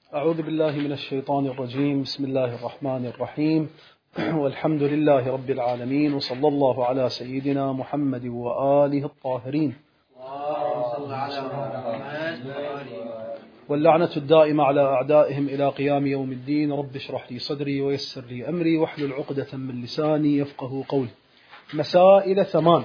أعوذ بالله من الشيطان الرجيم. بسم الله الرحمن الرحيم. والحمد لله رب العالمين، وصلى الله على سيدنا محمد وآله الطاهرين، واللعنة الدائمة على أعدائهم إلى قيام يوم الدين. رب اشرح لي صدري ويسر لي أمري واحلل عقدة من لساني يفقه قولي. مسائل 8.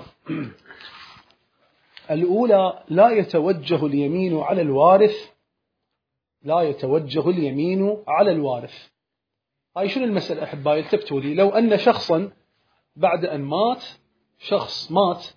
الأولى: لا يتوجه اليمين على الوارث. لا يتوجه اليمين على الوارث. هاي شنو المسألة أحبائي؟ التفتوا لي. لو أن شخصا بعد أن شخص مات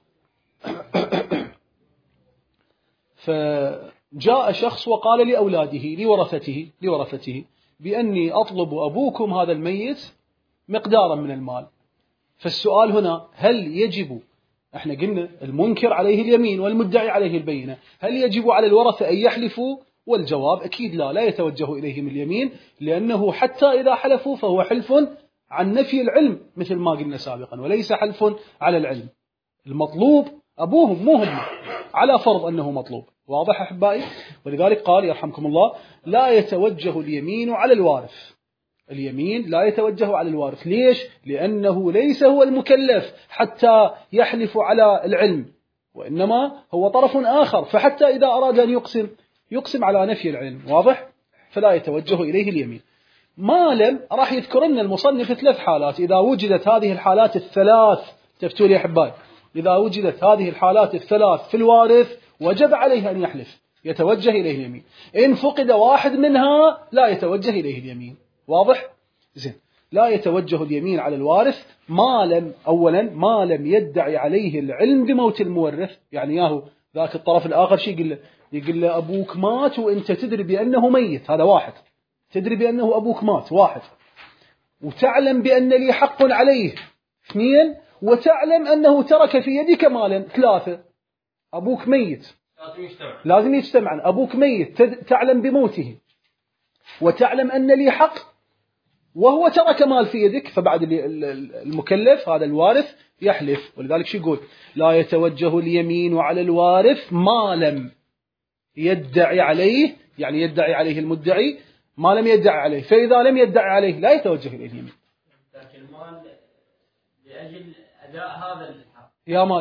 فجاء شخص وقال لأولاده لورثته بأني أطلب أبوكم هذا الميت مقدارا من المال. فالسؤال هنا: هل يجب، احنا قلنا المنكر عليه اليمين والمدعي عليه البينة، هل يجب على الورثة أن يحلفوا؟ والجواب أكيد لا يتوجه إليهم اليمين، لأنه حتى إذا حلفوا فهو حلف عن نفي العلم مثل ما قلنا سابقا، وليس حلف على العلم. المطلوب أبوهم مو هم، على فرض أنه مطلوب. واضح أحبائي؟ ولذلك قال يرحمكم الله: لا يتوجه اليمين على الوارث. اليمين لا يتوجه على الوارث. ليش؟ لأنه ليس هو المكلف حتى يحلف على العلم، وإنما هو طرف آخر، فحتى إذا أراد أن يقسم على نفي العلم. واضح؟ فلا يتوجه إليه اليمين. ما لم راح يذكرن المصنف 3 حالات. إذا وجدت هذه الحالات الثلاث، تفتوا لي أحبائي، إذا وجدت هذه الحالات الثلاث في الوارث وجب عليه أن يحلف، يتوجه إليه اليمين. إن فقد واحد منها لا يتوجه إليه اليمين. واضح؟ زين. لا يتوجه اليمين على الوارث ما لم يدعي عليه العلم بموت المورث. يعني ياهو ذاك الطرف الآخر شيء يقول له أبوك مات وأنت تدري بأنه ميت، هذا واحد. تدري بأنه أبوك مات، واحد. وتعلم بأن لي حق عليه، 2. وتعلم أنه ترك في يدك مالا، 3. أبوك ميت، لازم يجتمعن. أبوك ميت، تعلم بموته، وتعلم أن لي حق، وهو ترك مال في يدك، فبعد المكلف هذا الوارث يحلف. ولذلك شو يقول؟ لا يتوجه اليمين على الوارث ما لم يدعي عليه، يعني يدعي عليه المدعي ما لم يدعي عليه. فإذا لم يدعي عليه لا يتوجه إليه اليمين. ترك المال لأجل أداء هذا الحق. يا مال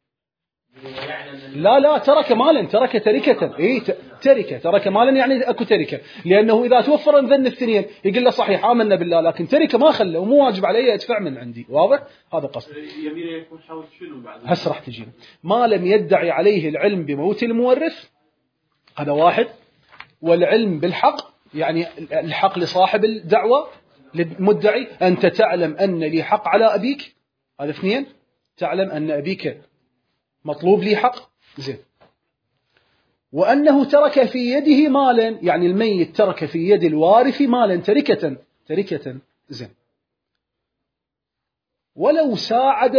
لا ترك مالا، ترك تركة. ترك مالا يعني أكو تركة، لأنه إذا توفر نذن الثنين يقول له صحيح آمنا بالله، لكن تركة ما خلى ومو واجب عليه أدفع من عندي. واضح؟ هذا قصد. يمين يكون حول شنو بعد؟ هسه راح تجينا. ما لم يدعي عليه العلم بموت المورث، هذا واحد. والعلم بالحق يعني الحق لصاحب الدعوة، للمدعي. أنت تعلم أن لي حق على أبيك، هذا 2. تعلم أن أبيك مطلوب لي حق، زين. وأنه ترك في يده مالا، يعني الميت ترك في يد الوارث مالا، تركة، زين. ولو ساعد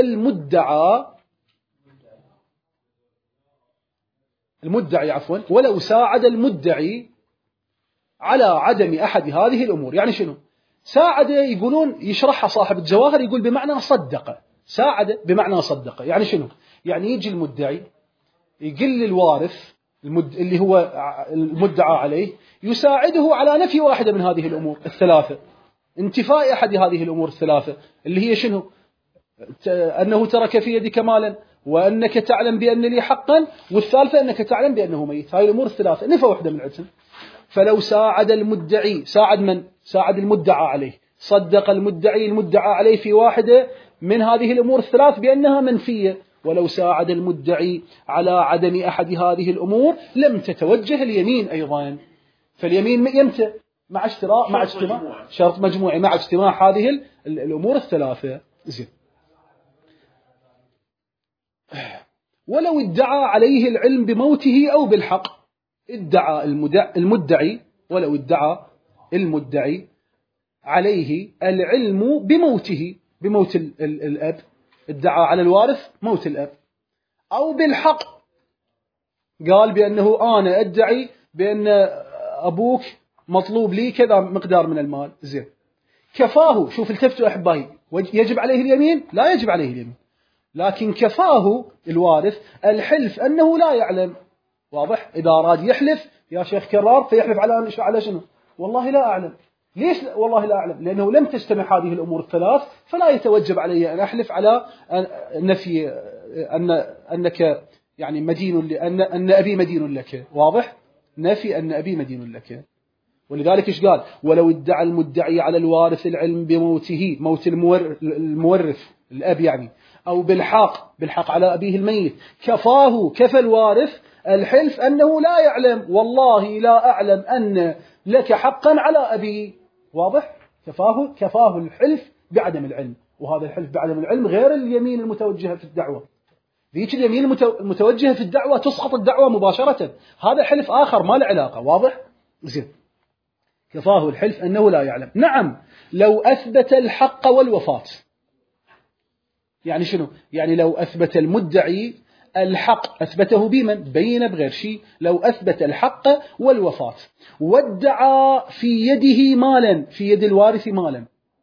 ولو ساعد المدعي على عدم أحد هذه الأمور. يعني شنو ساعد؟ يقولون يشرحها صاحب الجواهر، يقول بمعنى صدق. ساعد بمعنى صدق، يعني شنو؟ يعني يجي المدعي يقول للوارث اللي هو المدعى عليه، يساعده على نفي واحدة من هذه الأمور الثلاثة، انتفاء أحد هذه الأمور الثلاثة، اللي هي شنو؟ أنه ترك في يدك مالا، وأنك تعلم بأن لي حقا، والثالثة أنك تعلم بأنه ميت. هاي الأمور الثلاثة نفى واحدة من عندهم. فلو ساعد المدعي، ساعد من؟ ساعد المدعى عليه، صدق المدعى عليه في واحدة من هذه الأمور الثلاث بأنها منفية. ولو ساعد المدعي على عدم أحد هذه الأمور لم تتوجه اليمين أيضا. فاليمين يمتى؟ مع اجتماع شرط مجموعي، مع اجتماع هذه الأمور الثلاثة، زين. ولو ادعى عليه العلم بموته أو بالحق، ادعى المدعي، ولو ادعى المدعي عليه العلم بموته، بموت الأب، ادعى على الوارث موت الأب، أو بالحق قال بأنه أنا أدعي بأن أبوك مطلوب لي كذا مقدار من المال، زين. كفاه. شوف التفتوا أحبائي، يجب عليه اليمين؟ لا يجب عليه اليمين، لكن كفاه الوارث الحلف أنه لا يعلم. واضح؟ إذا أراد يحلف يا شيخ كرار فيحلف على شنو؟ والله لا أعلم. ليش والله لا أعلم؟ لأنه لم تجتمع هذه الأمور الثلاث، فلا يتوجب علي أن أحلف على نفي أنك يعني مدين، أن أبي مدين لك. واضح؟ نفي أن أبي مدين لك. ولذلك إيش قال؟ ولو ادعى المدعي على الوارث العلم بموته، موت المورث الأب يعني، أو بالحق على أبيه الميت، كفى الوارث الحلف أنه لا يعلم، والله لا أعلم أن لك حقا على أبي. واضح؟ كفاه الحلف بعدم العلم. وهذا الحلف بعدم العلم غير اليمين المتوجهة في الدعوة. ذيك اليمين المتوجهة في الدعوة تسقط الدعوة مباشرة، هذا حلف آخر ما له علاقة. واضح؟ زين. كفاه الحلف أنه لا يعلم. نعم، لو أثبت الحق والوفاة. يعني شنو؟ يعني لو أثبت المدعي الحق، أثبته بمن؟ بين بغير شيء. لو أثبت الحق والوفاة وادعى في يده مالا، في يد الوارث مالا.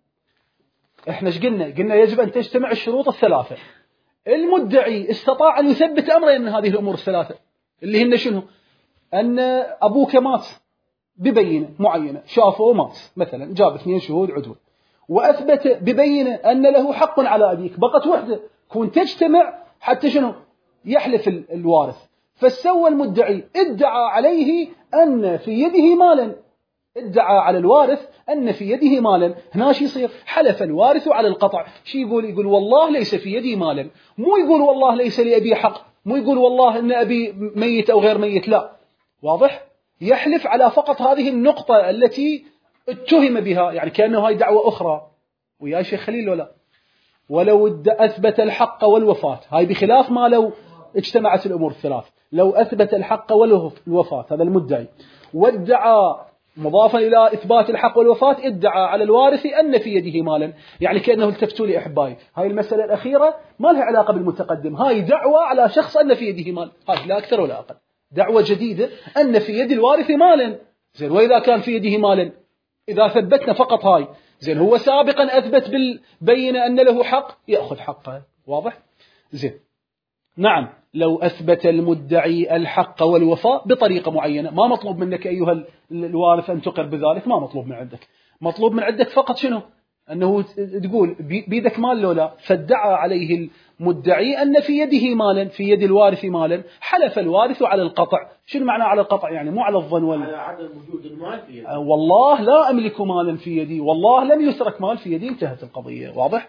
احنا ايش قلنا يجب أن تجتمع الشروط الثلاثة. المدعي استطاع أن يثبت أمرين من هذه الأمور الثلاثة، اللي هن شنو؟ أن أبوك مات ببينة معينة، شافه مات مثلا، جاب 2 شهود عدول، وأثبت ببينة أن له حق على أبيك، بقت وحدة، كون تجتمع حتى شنو؟ يحلف الوارث. فسوى المدعي ادعى عليه أن في يده مالا، ادعى على الوارث أن في يده مالا. هنا شي يصير؟ حلف الوارث على القطع. شي يقول والله ليس في يدي مالا، مو يقول والله ليس لأبي حق، مو يقول والله أن أبي ميت أو غير ميت، لا. واضح؟ يحلف على فقط هذه النقطة التي اتهم بها، يعني كأنه هاي دعوة أخرى. ويا شيخ خليل ولا ولو أثبت الحق والوفاة، هاي بخلاف ما لو اجتمعت الأمور الثلاث. لو أثبت الحق والوفاة، هذا المدعي، وادعى مضافا إلى إثبات الحق والوفاة، ادعى على الوارث أن في يده مالا. يعني كأنه التفتوا لي أحبائي، هاي المسألة الأخيرة ما لها علاقة بالمتقدم، هاي دعوة على شخص أن في يده مال، هاي لا أكثر ولا أقل، دعوة جديدة أن في يد الوارث مالا. زين، وإذا كان في يده مالا، إذا ثبتنا فقط هاي، زين، هو سابقا أثبت بالبينة أن له حق، يأخذ حقه. واضح؟ زين. نعم، لو أثبت المدعي الحق والوفاء بطريقة معينة، ما مطلوب منك أيها الوارث أن تقر بذلك، ما مطلوب من عندك، مطلوب من عندك فقط شنو؟ أنه تقول بيدك مال لو لا. فادعى عليه المدعي أن في يده مالا، في يد الوارث مالا، حلف الوارث على القطع. شنو معنى على القطع؟ يعني مو على الظن على عدم وجود المال في يدي. والله لا أملك مالا في يدي، والله لم يترك مال في يدي، انتهت القضية. واضح؟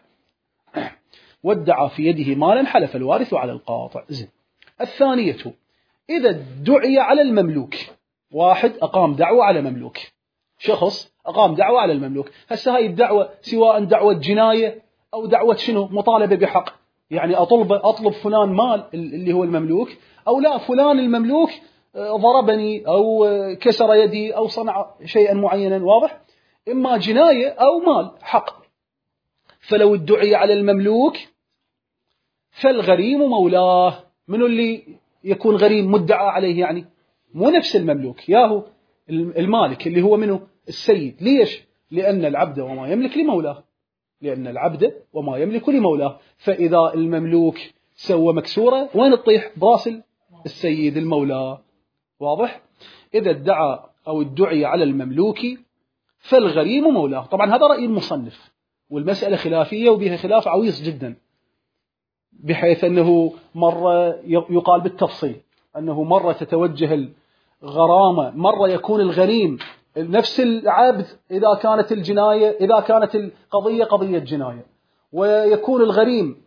وادعى في يده مالا، حلف الوارث على القاطع. زين. الثانية، إذا ادعي على المملوك، واحد أقام دعوة على مملوك، شخص أقام دعوة على المملوك. هسه هاي الدعوة سواء دعوة جناية أو دعوة شنو؟ مطالبة بحق، يعني أطلب فلان مال اللي هو المملوك، أو لا فلان المملوك ضربني أو كسر يدي أو صنع شيئا معينا. واضح؟ إما جناية أو مال حق. فلو ادعي على المملوك فالغريم مولاه. منو اللي يكون غريم مدعى عليه؟ يعني مو نفس المملوك، ياهو المالك اللي هو منه السيد. ليش؟ لأن العبد وما يملك لمولاه، لأن العبد وما يملك لمولاه. فإذا المملوك سوى مكسورة، وين تطيح؟ براس السيد المولى. واضح؟ إذا ادعى أو ادعي على المملوك فالغريم مولاه. طبعا هذا رأي المصنف، والمسألة خلافية وبها خلاف عويص جدا، بحيث أنه مرة يقال بالتفصيل أنه مرة تتوجه الغرامة، مرة يكون الغريم نفس العبد إذا كانت الجناية، إذا كانت القضية قضية جناية، ويكون الغريم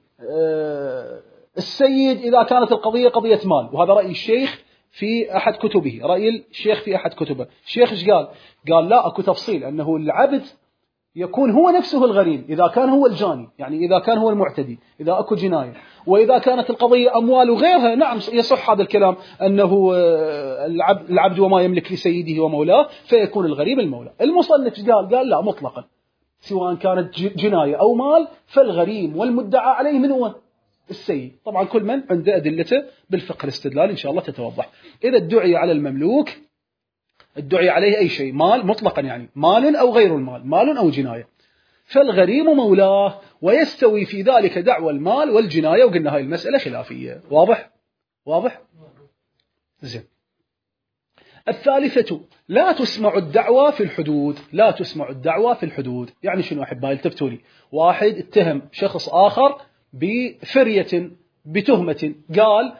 السيد إذا كانت القضية قضية مال. وهذا رأي الشيخ في أحد كتبه، رأي الشيخ في أحد كتبه. الشيخ إيش قال؟ قال لا، أكو تفصيل، أنه العبد يكون هو نفسه الغريم إذا كان هو الجاني، يعني إذا كان هو المعتدي، إذا أكو جناية. وإذا كانت القضية أموال وغيرها، نعم يصح هذا الكلام، أنه العبد وما يملك لسيده ومولاه، فيكون الغريم المولى. المصنف قال لا، مطلقا، سواء كانت جناية أو مال، فالغريم والمدعى عليه من هو؟ السيد. طبعا كل من عنده أدلته بالفقه الاستدلال إن شاء الله تتوضح. إذا ادعي على المملوك، ادعي عليه أي شيء، مال مطلقا، يعني مال أو غير المال، مال أو جناية، فالغريم مولاه، ويستوي في ذلك دعوى المال والجناية. وقلنا هاي المسألة خلافية. واضح؟ زين. الثالثة لا تسمع الدعوى في الحدود. لا تسمع الدعوى في الحدود يعني شنو أحبائي؟ التفتوا لي. واحد اتهم شخص آخر بفرية بتهمة، قال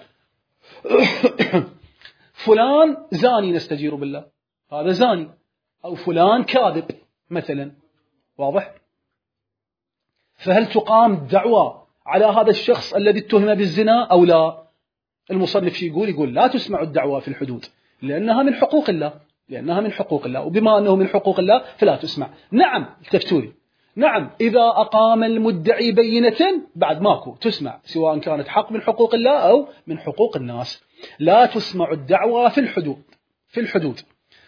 فلان زاني نستجير بالله، هذا زاني، أو فلان كاذب مثلا، واضح؟ فهل تقام الدعوى على هذا الشخص الذي اتهم بالزنا أو لا؟ المصنف شي يقول لا تسمع الدعوى في الحدود لأنها من حقوق الله، لأنها من حقوق الله، وبما أنه من حقوق الله فلا تسمع. نعم التفتوري، نعم إذا أقام المدعي بينة بعد ماكو تسمع، سواء كانت حق من حقوق الله أو من حقوق الناس. لا تسمع الدعوى في الحدود، في الحدود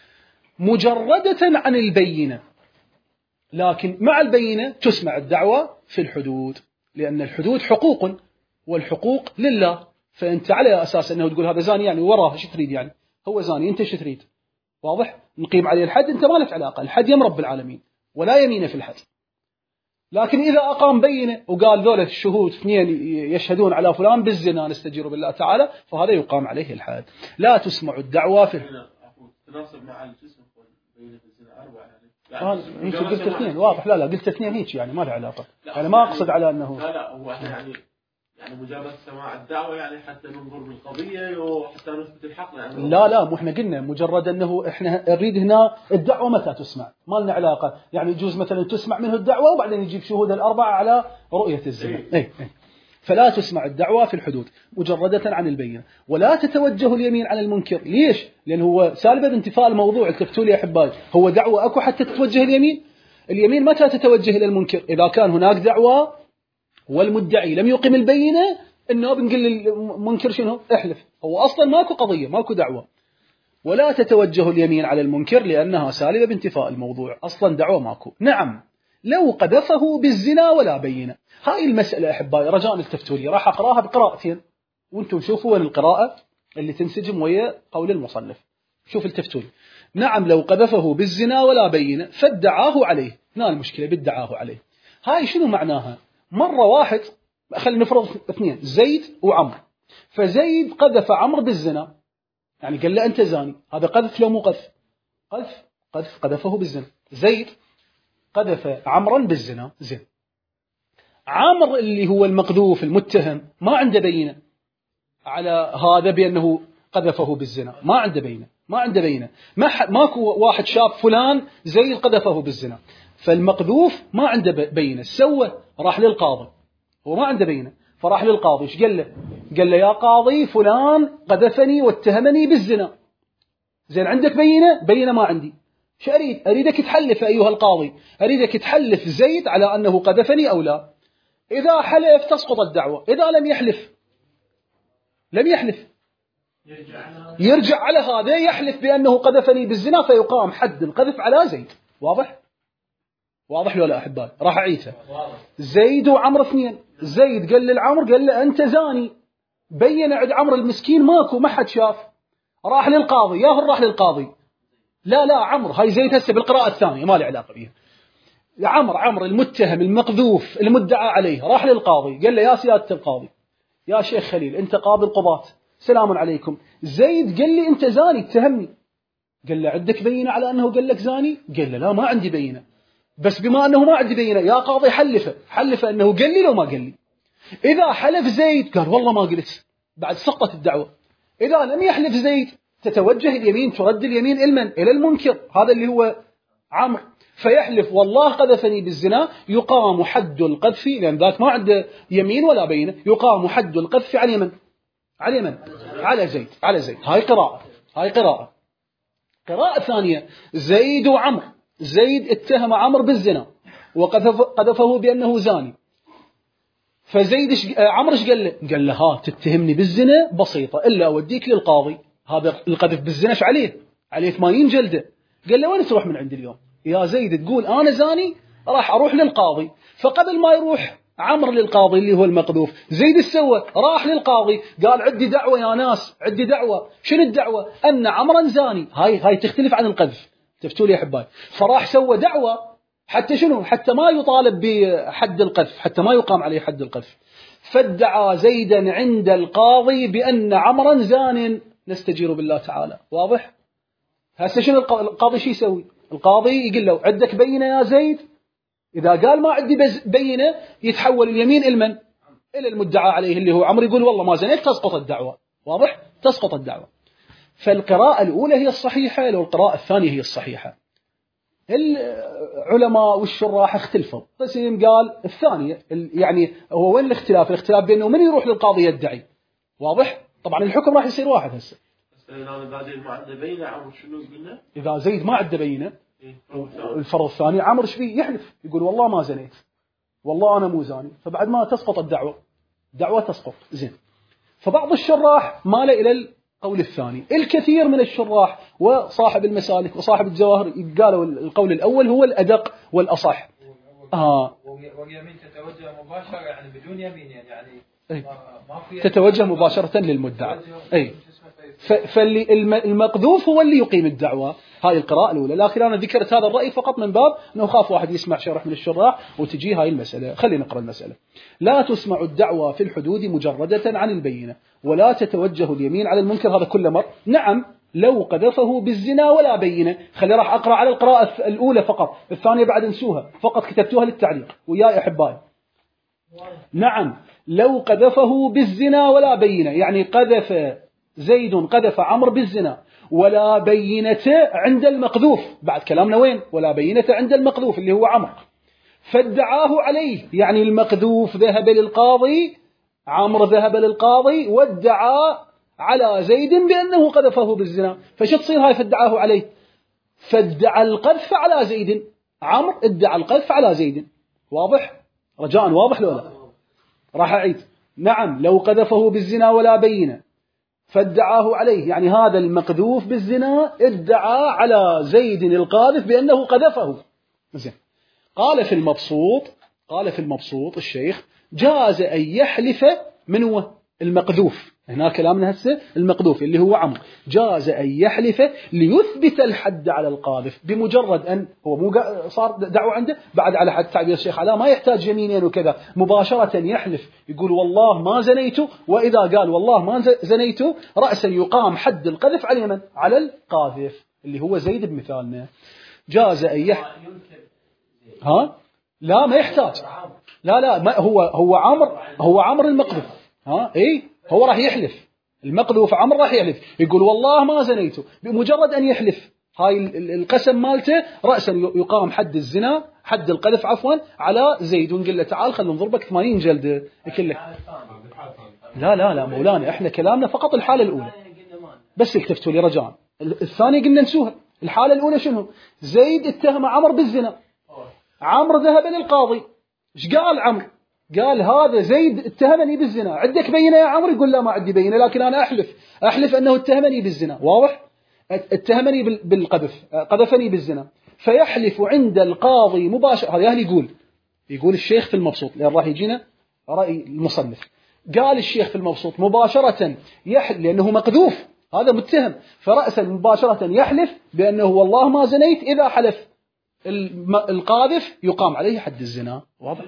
مجردة عن البينة، لكن مع البينة تسمع الدعوى في الحدود، لأن الحدود حقوق، والحقوق لله. فأنت على أساس أنه تقول هذا زاني يعني وراه شو تريد؟ يعني هو زاني أنت شو تريد؟ واضح؟ نقيم عليه الحد، أنت ما لك علاقة، الحد يم رب العالمين ولا يمين في الحد. لكن إذا أقام بينة وقال ذولا الشهود اثنين يشهدون على فلان بالزنا نستجير بالله تعالى، فهذا يقام عليه الحد. لا تسمع الدعوى في تناسب مع الجسم بينة الزنا 4 يعني هيك قلت اثنين واضح. لا قلت اثنين هيك يعني ما له علاقة. أنا ما أقصد على أنه لا هو احنا يعني مجابة سماع الدعوة يعني حتى ننظر بالقضية وحتى نثبت الحق يعني. لا مو احنا قلنا مجرد أنه احنا نريد هنا الدعوة متى تسمع، ما لنا علاقة. يعني يجوز مثلا تسمع منه الدعوة وبعدين يجيب شهود الأربعة على رؤية الزنا. إيه. فلا تسمع الدعوة في الحدود مجردة عن البينة، ولا تتوجه اليمين على المنكر. ليش؟ لأنه هو سالبة انتفاء الموضوع. التفتوا لي يا أحبائي، هو دعوة أكو حتى تتوجه اليمين؟ اليمين متى تتوجه إلى المنكر؟ إذا كان هناك دعوة والمدعي لم يقم البينة، إنه بنقول للمنكر شنو؟ احلف. هو أصلا ماكو قضية، ماكو دعوة. ولا تتوجه اليمين على المنكر لأنها سالبة بانتفاء الموضوع، أصلا دعوة ماكو. نعم لو قذفه بالزنا ولا بينة. هاي المسألة أحبائي رجاء التفتوا لي، راح أقراها بقراءتين وانتم شوفوا وين القراءة اللي تنسجم ويا قول المصنف. شوف التفتوا لي. نعم لو قذفه بالزنا ولا بينة فادعاه عليه. هنا المشكلة بادعاه عليه. هاي شنو معناها؟ مرة واحد، خلينا نفرض اثنين، زيد وعمر، فزيد قذف عمر بالزنا، يعني قال له أنت زاني. هذا قذف لو مو قذف؟ قذفه بالزنا. زيد قذف عمرا بالزنا. زين، عامر اللي هو المقذوف المتهم ما عنده بينة على هذا بأنه قذفه بالزنا، ما عنده بينة. ماكو واحد شاف فلان زيد قذفه بالزنا، فالمقذوف ما عنده بينة. سوى راح للقاضي، هو ما عنده بينة، فراح للقاضي. ايش قال له؟ قال له يا قاضي فلان قذفني واتهمني بالزنا. زين عندك بينة؟ بينة ما عندي. شو أريدك تحلف أيها القاضي، أريدك تحلف زيد على أنه قذفني أو لا. إذا حلف تسقط الدعوة، إذا لم يحلف يرجع على هذا يحلف بأنه قذفني بالزنا، فيقام حد القذف على زيد. واضح لو لا أحبائي؟ راح أعيدها. زيد وعمر اثنين، زيد قال للعمر قال له أنت زاني، بين عند عمر المسكين ماكو، ما حد شاف، راح للقاضي. ياهو راح للقاضي، لا عمر، هاي زيد هسه بالقراءة الثانية ما لي علاقة بيها. عمر المتهم المقذوف المدعى عليه راح للقاضي، قال له يا سيادة القاضي، يا شيخ خليل أنت قاضي القضاة، سلام عليكم، زيد قال لي أنت زاني اتهمني. قال له عندك بينة على أنه قال لك زاني؟ قال له لا ما عندي بينة، بس بما أنه ما عندي بينة يا قاضي حلفه أنه قال لي لو ما قال لي. إذا حلف زيد قال والله ما قلت، بعد سقطت الدعوة. إذا لم يحلف زيد تتوجه اليمين، ترد اليمين إلى المنكر، هذا اللي هو عمرو، فيحلف والله قذفني بالزنا، يقام حد القذف، لأن ذاك ما عنده يمين ولا بينة، يقام حد القذف على من؟ على زيد. هاي قراءة. قراءة ثانية، زيد وعمر، زيد اتهم عمرو بالزنا وقذفه بأنه زاني، فزيد عمرو ايش قال له؟ قال له ها تتهمني بالزنا بسيطة إلا أوديك للقاضي، هذا القذف بالزنا ايش عليه 80 جلدة. قال له وين تروح من عند اليوم يا زيد؟ تقول أنا زاني، راح أروح للقاضي. فقبل ما يروح عمرو للقاضي اللي هو المقذوف، زيد السوى راح للقاضي قال عندي دعوة يا ناس، عندي دعوة. شنو الدعوة؟ أن عمرا زاني. هاي تختلف عن القذف. تفتوا لي يا أحبائي؟ فراح سوى دعوة حتى شنو؟ حتى ما يطالب بحد القذف، حتى ما يقام عليه حد القذف. فادعى زيدا عند القاضي بأن عمرا زان نستجير بالله تعالى. واضح؟ هسه شنو القاضي شو يسوي؟ القاضي يقول له عندك بينة يا زيد؟ إذا قال ما عندي بينة يتحول اليمين إلى إلى المدعى عليه اللي هو عمرو، يقول والله ما زنيت، تسقط الدعوة. واضح؟ تسقط الدعوة. فالقراءة الأولى هي الصحيحة، لو القراءة الثانية هي الصحيحة. العلماء والشراح اختلفوا، قسم قال الثانية. يعني هو وين الاختلاف؟ الاختلاف بينه من يروح للقاضي يدعي. واضح؟ طبعا الحكم راح يصير واحد هسه. إذا زيد ما عنده بينة عمرو شنو قلنا؟ إذا زيد ما عنده بينة، الفرض الثاني عمرو ايش فيه؟ يحلف، يقول والله ما زنيت، والله أنا مو زاني، فبعد ما تسقط الدعوة، دعوة تسقط. زين. فبعض الشراح مال إلى القول الثاني. الكثير من الشراح وصاحب المسالك وصاحب الجواهر قالوا القول الأول هو الأدق والأصح. واليمين تتوجه مباشرة يعني بدون يمين، يعني تتوجه مباشرة للمدعى. أي. فاللي المقذوف هو اللي يقيم الدعوة. هاي القراءة الأولى. لكن أنا ذكرت هذا الرأي فقط من باب أنه خاف واحد يسمع شرح من الشراح وتجي هاي المسألة. خلينا نقرأ المسألة. لا تسمع الدعوة في الحدود مجردة عن البينة، ولا تتوجه اليمين على المنكر. هذا كل مر. نعم لو قذفه بالزنا ولا بينة. خلي راح أقرأ على القراءة الأولى فقط، الثانية بعد انسوها، فقط كتبتوها للتعليق وياي أحبائي. نعم لو قذفه بالزنا ولا بينة، يعني قذف زيد قذف عمرو بالزنا ولا بينة عند المقذوف. بعد كلامنا وين؟ ولا بينة عند المقذوف اللي هو عمرو، فادعاه عليه، يعني المقذوف ذهب للقاضي، عمرو ذهب للقاضي وادعى على زيد بأنه قذفه بالزنا. فشو تصير هاي فادعاه عليه؟ فادعى القذف على زيد، عمرو ادعى القذف على زيد. واضح؟ رجاء واضح لو لا؟ راح أعيد. نعم لو قذفه بالزنا ولا بينة فادعاه عليه، يعني هذا المقذوف بالزنا ادعى على زيد القاذف بأنه قذفه. زين. قال في المبسوط الشيخ جاز أن يحلف من هو المقذوف. هنا كلامنا هسه المقذوف اللي هو عمرو، جاز أن يحلف ليثبت الحد على القاذف، بمجرد أن هو مو صار دعوة عنده بعد على حد تعبير الشيخ علاء ما يحتاج يمينين وكذا، مباشرة يحلف يقول والله ما زنيت، وإذا قال والله ما زنيت رأسا يقام حد القذف على من؟ على القاذف اللي هو زيد بمثالنا. جاز أن ها لا ما يحتاج، لا ما هو عمرو المقذوف. اي هو راح يحلف، المقذوف عمرو راح يحلف يقول والله ما زنيت، بمجرد أن يحلف هاي القسم مالته رأسا يقام حد الزنا، حد القذف عفوا على زيد، ونقول له تعال خلينا نضربك 80 جلدة كله. لا مولانا احنا كلامنا فقط الحالة الأولى بس اكتفتوا لي رجاء، الثانية قلنا نسوها. الحالة الأولى شنو؟ زيد اتهم عمرو بالزنا، عمرو ذهب للقاضي، ايش قال عمرو؟ قال هذا زيد اتهمني بالزنا، عندك بينة يا عمرو؟ يقول لا ما عندي بينة، لكن أنا أحلف أنه اتهمني بالزنا. واضح؟ اتهمني بالقذف، قذفني بالزنا، فيحلف عند القاضي مباشرة. هذا أهل يقول الشيخ في المبسوط، لأن راح يجينا رأي المصنف. قال الشيخ في المبسوط مباشرة يحلف لأنه مقذوف، هذا متهم، فرأسا مباشرة يحلف بأنه والله ما زنيت. إذا حلف القاذف يقام عليه حد الزنا. واضح؟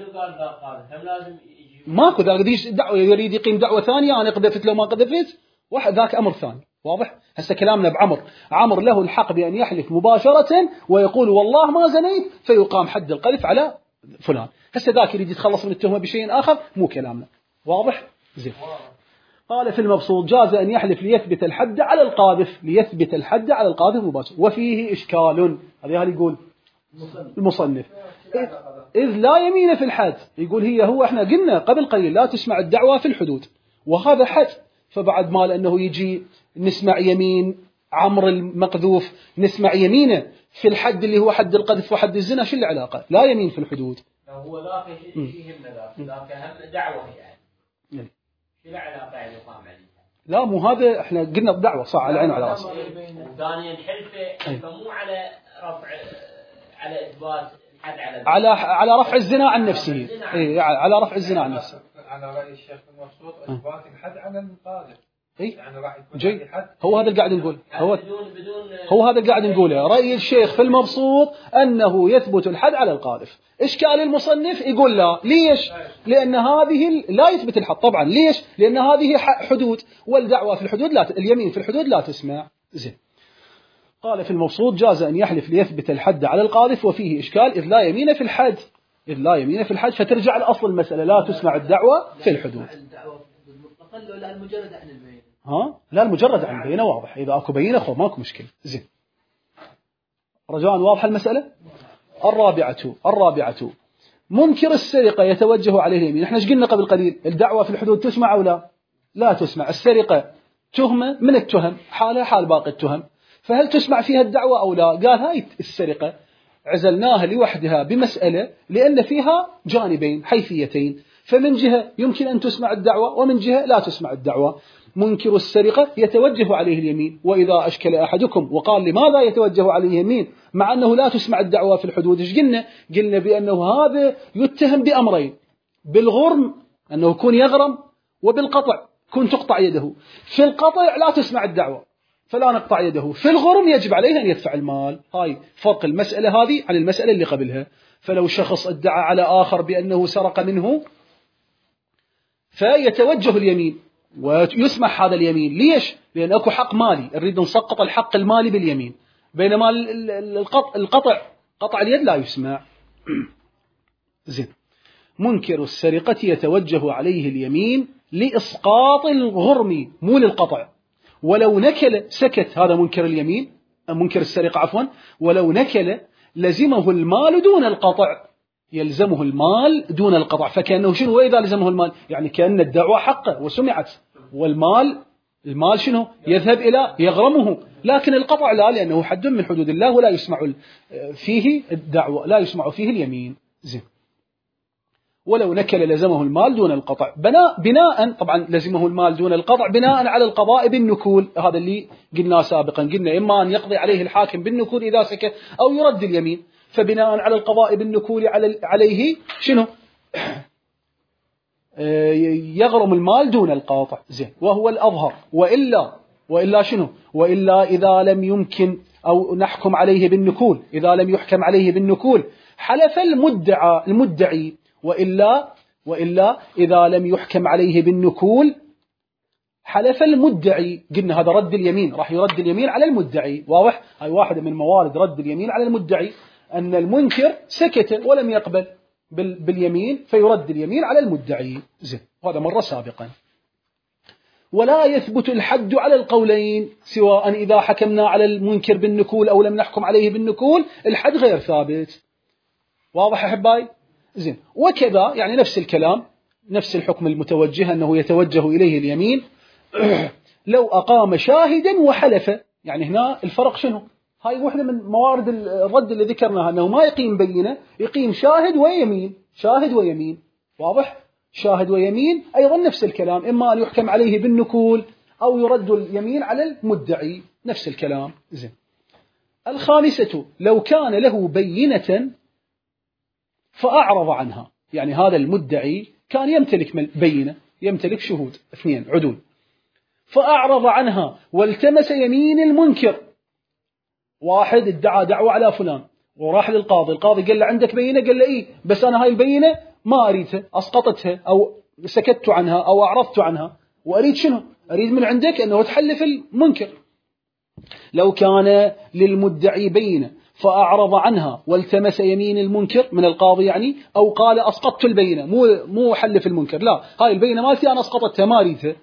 ماكو دعوة يريد يقيم دعوة ثانية، أنا قذفت لو ما قذفت واحد، ذاك أمر ثاني. واضح؟ هسه كلامنا عمرو له الحق بأن يحلف مباشرة ويقول والله ما زنيت، فيقام حد القذف على فلان. هسه ذاك يريد يتخلص من التهمة بشيء آخر، مو كلامنا. واضح؟ زين. قال في المبسوط جاز أن يحلف ليثبت الحد على القاذف مباشرة. وفيه إشكال، هذا يقول المصنف إذ لا يمين في الحد. يقول هو احنا قلنا قبل قليل لا تسمع الدعوة في الحدود، وهذا حد، فبعد ما لأنه يجي نسمع يمين عمرو المقذوف، نسمع يمينه في الحد اللي هو حد القذف وحد الزنا، شو العلاقة؟ لا يمين في الحدود. هو ذاك يهمنا ذاك هم دعوة يعني شو العلاقة يعني يقام عليه؟ لا مو هذا، احنا قلنا الدعوة صح على العين وعلى راسه. وثانيا حلفه مو على رفع، على إثبات الحد على رفع الزنا عن نفسه. اي على رفع الزنا عن نفسه. على رأي الشيخ المبسوط إثبات الحد على القاذف. يعني راح يكون جيد. هو هذا اللي قاعد نقول، هو هذا اللي قاعد نقوله. رأي الشيخ في المبسوط أنه يثبت الحد على القاذف. إشكال المصنف يقول لا. ليش؟ لأن هذه لا يثبت الحد طبعا. ليش؟ لأن هذه حدود، والدعوة في الحدود لا، اليمين في الحدود لا تسمع. زين. قال في المبسوط: جاز أن يحلف ليثبت الحد على القاذف وفيه إشكال إذ لا يمين في الحد، فترجع لأصل المسألة: لا تسمع الدعوة في الحدود. لا المجرد عن البينة. لا المجرد عن البينة واضح، إذا أكو بينة خو ماكو مشكلة. زين، رجاء واضحة المسألة. الرابعة منكر السرقة يتوجه عليه اليمين. احنا ايش قلنا قبل قليل؟ الدعوة في الحدود تسمع أو لا تسمع. السرقة تهمة من التهم، حالها حال باقي التهم، فهل تسمع فيها الدعوة أو لا؟ قال هاي السرقة عزلناها لوحدها بمسألة لأن فيها جانبين حيثيتين، فمن جهة يمكن أن تسمع الدعوة ومن جهة لا تسمع الدعوة. منكر السرقة يتوجه عليه اليمين. وإذا أشكل أحدكم وقال لماذا يتوجه عليه اليمين مع أنه لا تسمع الدعوة في الحدود، إيش قلنا بأنه هذا يتهم بأمرين: بالغرم أنه يكون يغرم، وبالقطع كون تقطع يده. في القطع لا تسمع الدعوة فلا نقطع يده، في الغرم يجب عليه أن يدفع المال. هاي فرق المسألة هذه عن المسألة اللي قبلها. فلو شخص ادعى على آخر بأنه سرق منه فيتوجه اليمين ويسمح هذا اليمين. ليش؟ لأن أكو حق مالي، نريد نسقط الحق المالي باليمين، بينما قطع اليد لا يسمع. زين. منكر السرقة يتوجه عليه اليمين لإسقاط الغرم مو للقطع. ولو نكل سكت هذا منكر اليمين، منكر السرقة عفوا، ولو نكل لزمه المال دون القطع، يلزمه المال دون القطع. فكأنه شنو؟ وإذا لزمه المال يعني كأن الدعوة حقه وسمعت، والمال شنو؟ يذهب إلى يغرمه، لكن القطع لا، لأنه حد من حدود الله ولا يسمع فيه الدعوة، لا يسمع فيه اليمين. زين. ولو نكل لزمه المال دون القطع بناء طبعا لزمه المال دون القطع بناء على القضاء بالنكول. هذا اللي قلناه سابقا، قلنا إما أن يقضي عليه الحاكم بالنكول إذا سكت أو يرد اليمين. فبناء على القضاء بالنكول عليه شنو؟ يغرم المال دون القاطع. زين. وهو الأظهر. وإلا شنو؟ وإلا إذا لم يمكن أو نحكم عليه بالنكول، إذا لم يحكم عليه بالنكول حلف المدعي. وإلا إذا لم يحكم عليه بالنكول حلف المدعي. قلنا هذا رد اليمين، راح يرد اليمين على المدعي. واضح؟ هاي واحدة من موارد رد اليمين على المدعي، أن المنكر سكت ولم يقبل باليمين فيرد اليمين على المدعي. زين. وهذا مرة سابقا. ولا يثبت الحد على القولين، سواء إذا حكمنا على المنكر بالنكول أو لم نحكم عليه بالنكول الحد غير ثابت. واضح أحبائي؟ زين. وكذا يعني نفس الكلام، نفس الحكم المتوجه أنه يتوجه إليه اليمين لو أقام شاهدا وحلف. يعني هنا الفرق شنو؟ هاي واحدة من موارد الرد اللي ذكرناها، أنه ما يقيم بينة، يقيم شاهد ويمين. واضح؟ شاهد ويمين أيضا نفس الكلام، إما أن يحكم عليه بالنكول أو يرد اليمين على المدعي، نفس الكلام. زين. الخامسة: لو كان له بينة فأعرض عنها. يعني هذا المدعي كان يمتلك بينة، يمتلك شهود 2 عدول، فأعرض عنها والتمس يمين المنكر. واحد ادعى دعوة على فلان وراح للقاضي، القاضي قال له عندك بينة؟ قال له إيه، بس أنا هاي البينة ما أريدها، أسقطتها أو سكت عنها أو أعرضت عنها، وأريد شنو؟ أريد من عندك أنه تحلف المنكر. لو كان للمدعي بينة فأعرض عنها والتمس يمين المنكر من القاضي يعني، أو قال أسقطت البينة، مو حلف المنكر، لا هاي البينة مالتي أنا أسقطتها ما أريدها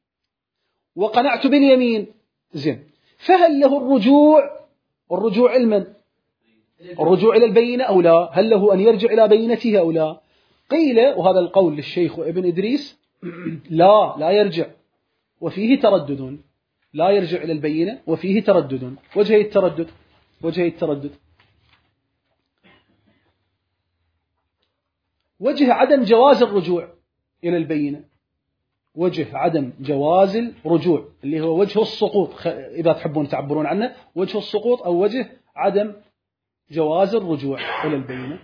وقنعت باليمين. زين. فهل له الرجوع علما، الرجوع إلى البينة أو لا؟ هل له أن يرجع إلى بينته أو لا؟ قيل، وهذا القول للشيخ ابن إدريس، لا يرجع، وفيه تردد. لا يرجع إلى البينة وفيه تردد. وجه التردد وجه عدم جواز الرجوع إلى البينة، وجه عدم جواز الرجوع اللي هو وجه السقوط، إذا تحبون تعبرون عنه وجه السقوط أو وجه عدم جواز الرجوع إلى البينة.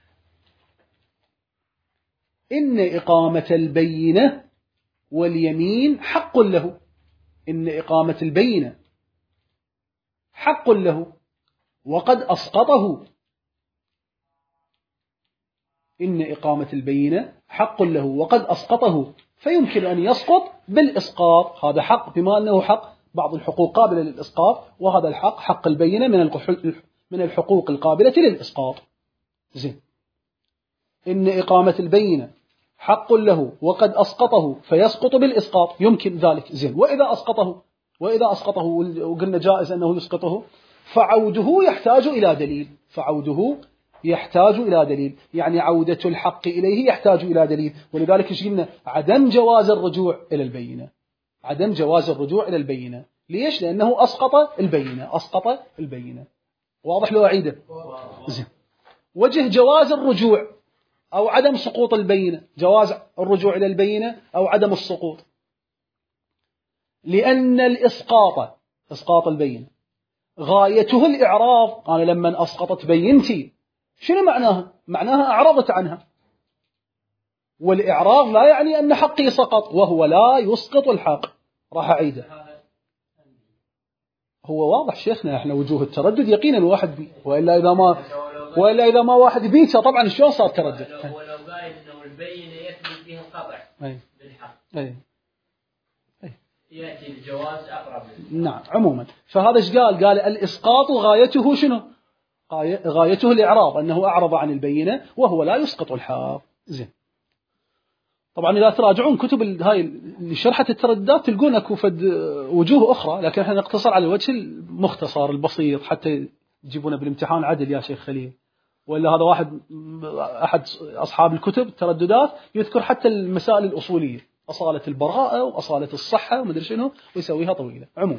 إن إقامة البينة واليمين حق له. إن إقامة البينة حق له وقد أسقطه. إن إقامة البينة حق له وقد أسقطه، فيمكن أن يسقط بالإسقاط. هذا حق، بما أنه حق بعض الحقوق قابلة للإسقاط، وهذا الحق حق البينة من الحقوق القابلة للإسقاط. زين، إن إقامة البينة حق له وقد أسقطه فيسقط بالإسقاط، يمكن ذلك. زين، وإذا أسقطه وقلنا جائز أنه يسقطه، فعوده يحتاج إلى دليل. فعوده يحتاج إلى دليل، يعني عودة الحق إليه يحتاج إلى دليل. ولذلك قلنا عدم جواز الرجوع إلى البينة. عدم جواز الرجوع إلى البينة. ليش؟ لأنه أسقط البينة. واضح لو أعيده؟ زين. وجه جواز الرجوع أو عدم سقوط البينة، جواز الرجوع إلى البينة أو عدم السقوط، لأن إسقاط البينة غايته الإعراض. أنا لما أسقطت بينتي شنو معناها أعرضت عنها، والإعراض لا يعني أن حقي سقط، وهو لا يسقط الحق. راح أعيده. هو واضح شيخنا، احنا وجوه التردد يقينا واحد بي، وإلا إذا ما واحد بيته طبعا شلون صار تردد؟ لو قال إنه البينة يثبت به القطع بالحق، يأتي الجواز أقرب. نعم. عموما فهذا ايش قال الإسقاط غايته شنو؟ غايته الإعراض، أنه أعرض عن البينة وهو لا يسقط الحق. زين. طبعا إذا تراجعون كتب هاي اللي شرحت الترددات تلقون أكو وجوه أخرى، لكن احنا نقتصر على الوجه المختصر البسيط حتى يجيبونه بالامتحان عدل يا شيخ خليل. ولا هذا أحد أصحاب الكتب الترددات يذكر حتى المسائل الأصولية، أصالة البراءة وأصالة الصحة ومدري شنو، ويسويها طويلة. عموما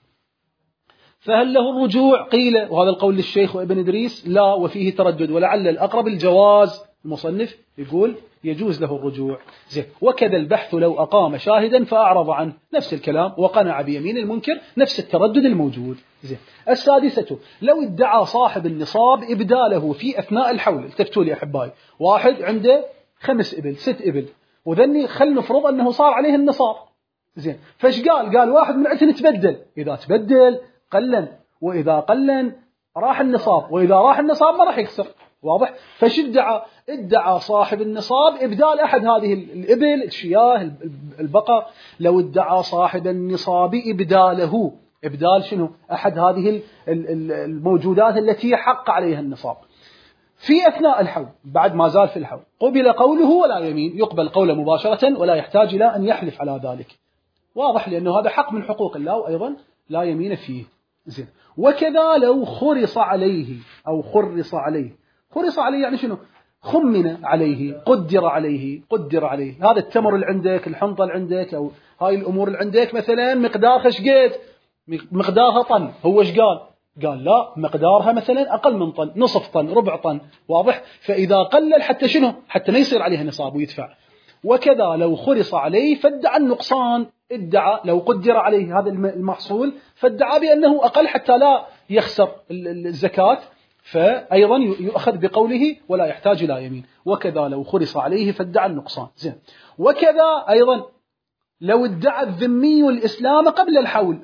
فهل له الرجوع؟ قيل، وهذا القول للشيخ وابن إدريس، لا، وفيه تردد، ولعل الأقرب الجواز. المصنف يقول يجوز له الرجوع. زين. وكذا البحث لو أقام شاهدا فأعرض عنه، نفس الكلام، وقنع بيمين المنكر، نفس التردد الموجود. زين. السادسة، لو ادعى صاحب النصاب إبداله في أثناء الحول. التفتوا لي أحبائي، واحد عنده 5 إبل 6 إبل، وذني خل نفرض أنه صار عليه النصاب. زين. فايش قال واحد من عندنا تبدل، إذا تبدل قلن، وإذا قلن راح النصاب، وإذا راح النصاب ما راح يكسر. واضح؟ فايش ادعى صاحب النصاب إبدال أحد هذه الإبل، الشياه، البقر. لو ادعى صاحب النصاب إبداله، إبدال شنو؟ أحد هذه الموجودات التي حق عليها النصاب في أثناء الحول، بعد ما زال في الحول، قبل قوله ولا يمين، يقبل قوله مباشرة ولا يحتاج إلى أن يحلف على ذلك. واضح؟ لأنه هذا حق من حقوق الله، وأيضا لا يمين فيه. زين. وكذا لو خرص عليه أو خرص عليه. خرص عليه يعني شنو؟ خمن عليه، قدر عليه. هذا التمر اللي عندك، الحنطة اللي عندك، أو هاي الأمور اللي عندك مثلا مقدارها شقيت، مقدارها طن. هو ايش قال لا، مقدارها مثلا أقل من طن، نصف طن، ربع طن. واضح؟ فإذا قلل حتى شنو؟ حتى ما يصير عليها نصاب ويدفع. وكذا لو خرص عليه فادعى النقصان، ادعى لو قدر عليه هذا المحصول فادعى بأنه أقل حتى لا يخسر الزكاة، فأيضا يؤخذ بقوله ولا يحتاج إلى يمين. وكذا لو خرص عليه فادعى النقصان. زين. وكذا أيضا لو ادعى الذمي الإسلام قبل الحول.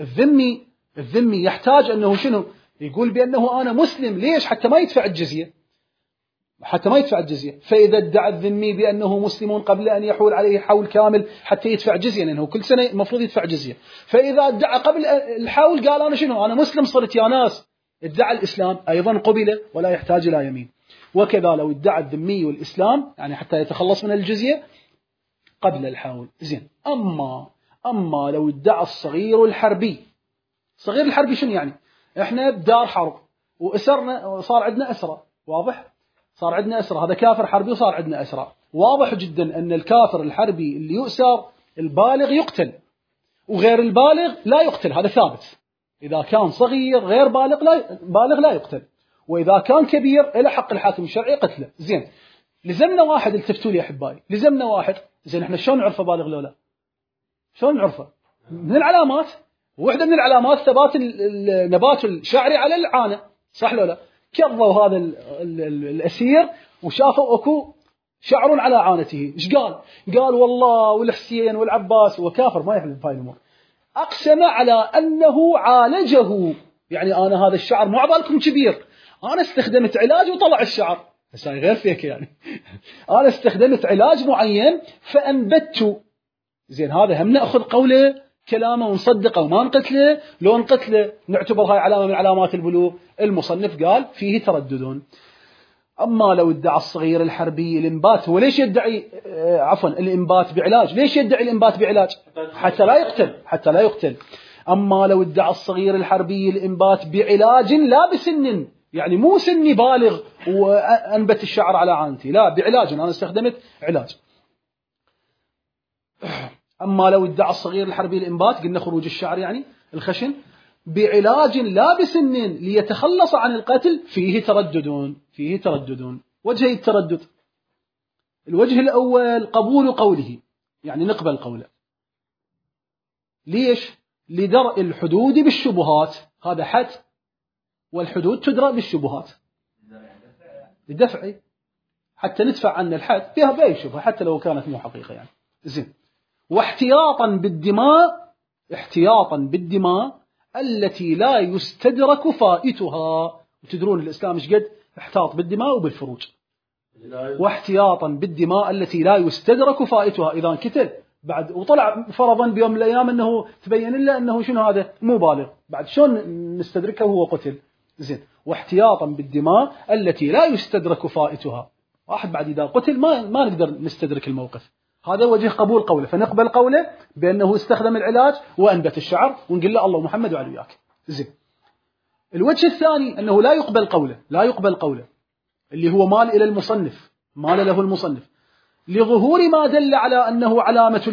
الذمي يحتاج أنه شنو؟ يقول بأنه أنا مسلم. ليش؟ حتى ما يدفع الجزية. فإذا ادعى الذمي بأنه مسلم قبل أن يحول عليه حول كامل حتى يدفع جزية، لأنه كل سنة المفروض يدفع جزية. فإذا ادعى قبل الحول قال أنا شنو؟ أنا مسلم صرت يا ناس، ادعى الإسلام، أيضا قبل ولا يحتاج إلى يمين. وكذا لو ادعى الذمي والإسلام، يعني حتى يتخلص من الجزية قبل الحول. زين. أما لو ادعى الصغير الحربي. الصغير الحربي شنو يعني؟ إحنا بدار حرب وأسرنا وصار عندنا أسرى. واضح؟ صار عندنا أسرى، هذا كافر حربي وصار عندنا أسرى. واضح جدا أن الكافر الحربي اللي يؤسر البالغ يقتل، وغير البالغ لا يقتل، هذا ثابت. إذا كان صغير غير بالغ لا يقتل، وإذا كان كبير إلى حق الحاكم الشرعي قتله. زين. لزمنا واحد، التفتوا لي أحبائي، لزمنا واحد. زين. إحنا شلون نعرفه بالغ لو لا؟ شلون نعرفه؟ من العلامات، واحدة من العلامات ثبات النبات الشعري على العانة، صح لو لا؟ كروا هذا الأسير وشافوا أكو شعر على عانته. إيش قال والله والحسين والعباس، وكافر ما يحلف بهاي الأمور، أقسم على أنه عالجه. يعني أنا هذا الشعر مو عبالكم كبير، أنا استخدمت علاج وطلع الشعر، بس هاي غير فيك يعني. أنا استخدمت علاج معين فأنبت. زين. هذا هم نأخذ قوله كلامه ونصدقه وما نقتله، لو نقتله نعتبر هاي علامة من علامات البلوغ. المصنف قال فيه تردد. أما لو ادعى الصغير الحربي الإنبات، هو ليش يدعي الإنبات بعلاج؟ ليش يدعي الإنبات بعلاج؟ حتى لا يقتل. أما لو ادعى الصغير الحربي الإنبات بعلاج لا بسن، يعني مو سني بالغ وأنبت الشعر على عانتي، لا، بعلاج، أنا استخدمت علاج. أما لو ادعى الصغير الحربي الإنبات، قلنا خروج الشعر يعني الخشن، بعلاج لا بسن ليتخلص عن القتل، فيه تردد. وجهي التردد: الوجه الأول قبول قوله، يعني نقبل قوله. ليش؟ لدرء الحدود بالشبهات، هذا حد، والحدود تدرى بالشبهات للدفع، حتى ندفع عن الحد فيها بأي شبهة حتى لو كانت مو حقيقة يعني. زين. واحتياطا بالدماء التي لا يستدرك فائتها. وتدرون الإسلام ايش قد احتاط بالدماء وبالفروج. واحتياطا بالدماء التي لا يستدرك فائتها، إذا انقتل بعد وطلع فرضا بيوم من الأيام أنه تبين له أنه شنو هذا مو بالغ، بعد شلون نستدركه وهو قتل؟ زين. واحتياطا بالدماء التي لا يستدرك فائتها، واحد بعد إذا قتل ما نقدر نستدرك الموقف. هذا وجه قبول قوله، فنقبل قوله بأنه استخدم العلاج وأنبت الشعر، ونقول له الله محمد وعلى وياك. زين. الوجه الثاني أنه لا يقبل قوله اللي هو مال إلى المصنف، مال له المصنف لظهور ما دل على أنه علامة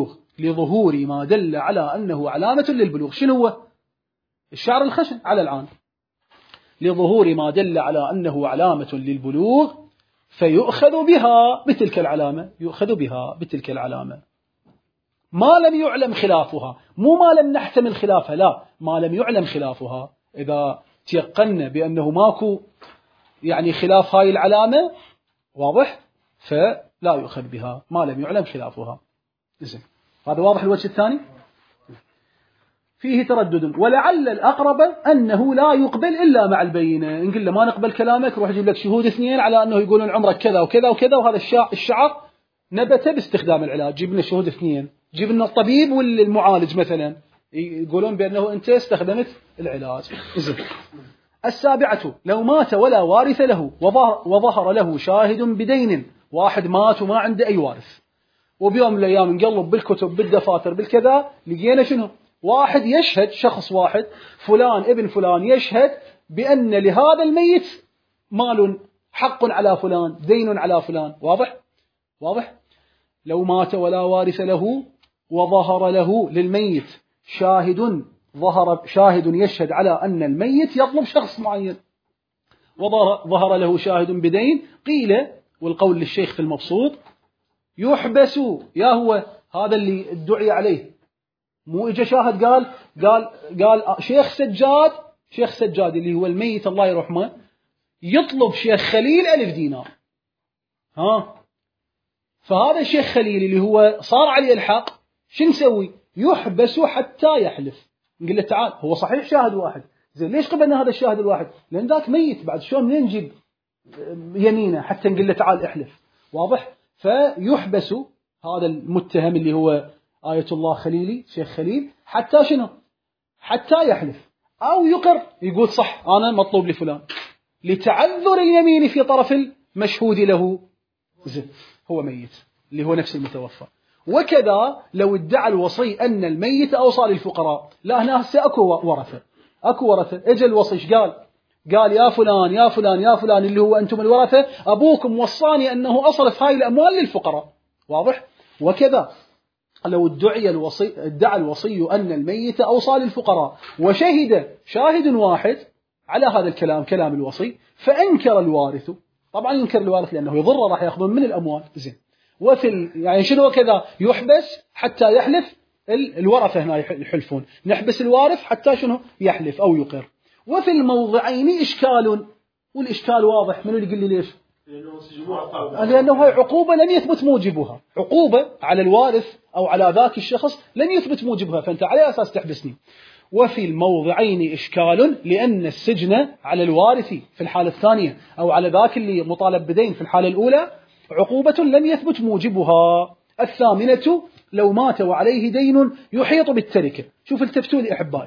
للبلوغ. شنو هو؟ الشعر الخشن على العان. لظهور ما دل على أنه علامة للبلوغ فيؤخذ بها بتلك العلامة، ما لم يعلم خلافها، مو ما لم نحتمل خلافها، لا، ما لم يعلم خلافها. إذا تيقنا بأنه ماكو يعني خلاف هاي العلامة واضح، فلا يؤخذ بها ما لم يعلم خلافها. إذن هذا واضح. الوجه الثاني فيه تردد، ولعل الأقرب أنه لا يقبل إلا مع البينة. إن قلنا ما نقبل كلامك، روح أجيب لك شهود 2 على أنه يقولون عمرك كذا وكذا وكذا، وهذا الشعر نبت باستخدام العلاج. جيب لنا شهود 2، جيب لنا الطبيب والمعالج مثلا يقولون بأنه أنت استخدمت العلاج. إذن السابعة: لو مات ولا وارث له وظهر له شاهد بدين، واحد مات وما عنده أي وارث، وبيوم من الأيام نقلب بالكتب بالدفاتر بالكذا لقينا شنو؟ واحد يشهد، شخص واحد فلان ابن فلان يشهد بأن لهذا الميت مال، حق على فلان، دين على فلان. واضح. لو مات ولا وارث له وظهر له للميت شاهد يشهد على أن الميت يطلب شخص معين، وظهر له شاهد بدين، قيل، والقول للشيخ في المبسوط، يحبس. يا هو هذا اللي ادعي عليه، مو إجا شاهد قال شيخ سجاد اللي هو الميت الله يرحمه يطلب شيخ خليل 1000 دينار. فهذا الشيخ خليل اللي هو صار عليه الحق، شو نسوي؟ يحبس حتى يحلف. نقول له تعال، هو صحيح شاهد واحد، زين ليش قبلنا هذا الشاهد الواحد؟ لأن ذاك ميت، بعد شلون منين نجيب يمينه حتى نقول له تعال احلف؟ واضح. فيحبس هذا المتهم اللي هو آية الله خليلي، شيخ خليل، حتى شنو؟ حتى يحلف أو يقر، يقول صح أنا مطلوب لفلان، لتعذر اليمين في طرف المشهود له زين هو ميت، اللي هو نفس المتوفى. وكذا لو ادعى الوصي أن الميت أوصى للفقراء، لا هنا هسه أكو ورثة، اجى الوصي ايش قال يا فلان اللي هو أنتم الورثة، أبوكم وصاني أنه أصرف هاي الأموال للفقراء. واضح. وكذا لو ادعى الوصي أن الميت أوصى للفقراء وشهد شاهد واحد على هذا الكلام، كلام الوصي، فأنكر الوارث، طبعا ينكر الوارث لأنه يضر، راح يأخذون من الأموال. زين. يعني شنو كذا؟ يحبس حتى يحلف، الورثة هنا يحلفون، نحبس الوارث حتى شنو؟ يحلف أو يقر. وفي الموضعين إشكال، والإشكال واضح. من اللي يقول لي ليش؟ لأنه هاي عقوبة لم يثبت موجبها، عقوبة على الوارث أو على ذاك الشخص لم يثبت موجبها، فأنت على أساس تحبسني. وفي الموضعين إشكال، لأن السجن على الوارث في الحالة الثانية أو على ذاك اللي مطالب بدين في الحالة الأولى عقوبة لم يثبت موجبها. الثامنة لو مات وعليه دين يحيط بالتركة. شوف التفتوا لي أحبائي،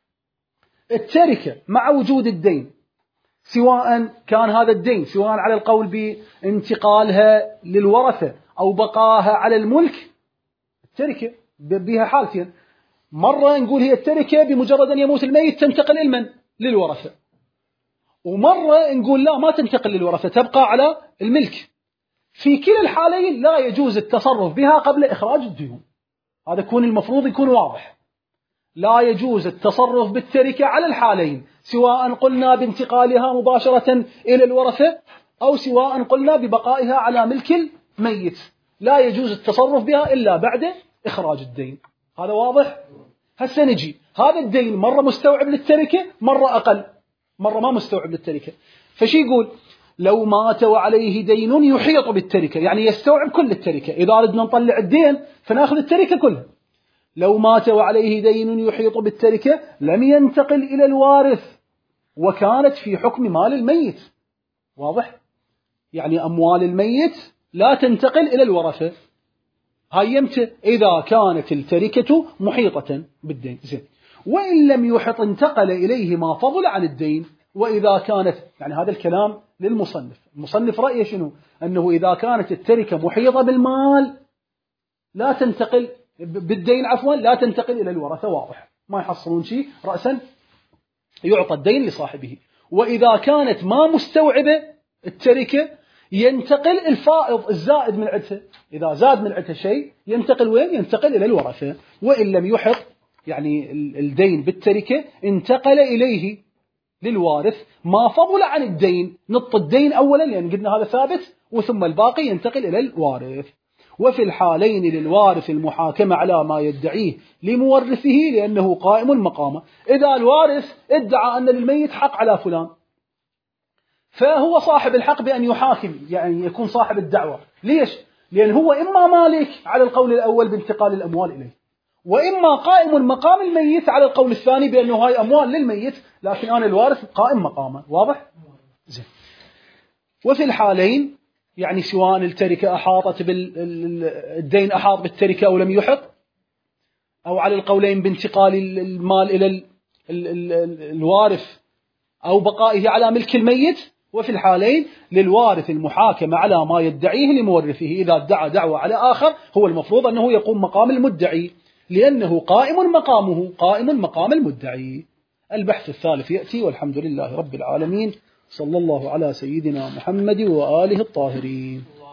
التركة مع وجود الدين، سواء كان هذا الدين سواء على القول بانتقالها للورثة أو بقاها على الملك، التركة بها حالتين. مرة نقول هي التركة بمجرد أن يموت الميت تنتقل إلمن؟ للورثة. ومرة نقول لا، ما تنتقل للورثة، تبقى على الملك. في كلا الحالين لا يجوز التصرف بها قبل إخراج الديون. هذا المفروض يكون واضح. لا يجوز التصرف بالتركة على الحالين، سواء قلنا بانتقالها مباشرة إلى الورثة أو سواء قلنا ببقائها على ملك الميت. لا يجوز التصرف بها إلا بعد إخراج الدين. هذا واضح؟ هسه نجي، هذا الدين مرة مستوعب للتركة، مرة أقل، مرة ما مستوعب للتركة. فشي يقول لو مات وعليه دين يحيط بالتركة، يعني يستوعب كل التركة. إذا أردنا نطلع الدين فنأخذ التركة كلها. لو مات وعليه دين يحيط بالتركة لم ينتقل إلى الوارث وكانت في حكم مال الميت. واضح؟ يعني أموال الميت لا تنتقل إلى الورثة. هاي يمتى؟ إذا كانت التركة محيطة بالدين. زين. وإن لم يحط انتقل إليه ما فضل عن الدين. وإذا كانت، يعني هذا الكلام للمصنف، المصنف رأيه شنو؟ أنه إذا كانت التركة محيطة بالمال لا تنتقل بالدين، عفوا لا تنتقل إلى الورثة. واضح؟ ما يحصلون شيء، رأسا يعطى الدين لصاحبه. وإذا كانت ما مستوعبة التركة ينتقل الفائض الزائد من عدته. إذا زاد من عدته شيء ينتقل وين؟ ينتقل إلى الورثة. وإن لم يحط يعني الدين بالتركة انتقل إليه للوارث ما فضل عن الدين. نط الدين أولا لأن قلنا هذا ثابت، وثم الباقي ينتقل إلى الوارث. وفي الحالين للوارث المحاكمة على ما يدعيه لمورثه لأنه قائم مقامه. إذا الوارث ادعى أن للميت حق على فلان فهو صاحب الحق بأن يحاكم، يعني يكون صاحب الدعوة. ليش؟ لأن هو إما مالك على القول الأول بانتقال الأموال إليه، وإما قائم مقام الميت على القول الثاني بأنه هاي أموال للميت لكن أنا الوارث قائم مقامه. واضح؟ زين. وفي الحالين يعني سواء التركة أحاطت بالدين أحاط بالتركة أو لم يحط، أو على القولين بانتقال المال إلى الوارث أو بقائه على ملك الميت. وفي الحالين للوارث المحاكمة على ما يدعيه لمورثه. إذا ادعى دعوة على آخر هو المفروض أنه يقوم مقام المدعي لأنه قائم مقام المدعي. البحث الثالث يأتي، والحمد لله رب العالمين، صلى الله على سيدنا محمد وآله الطاهرين.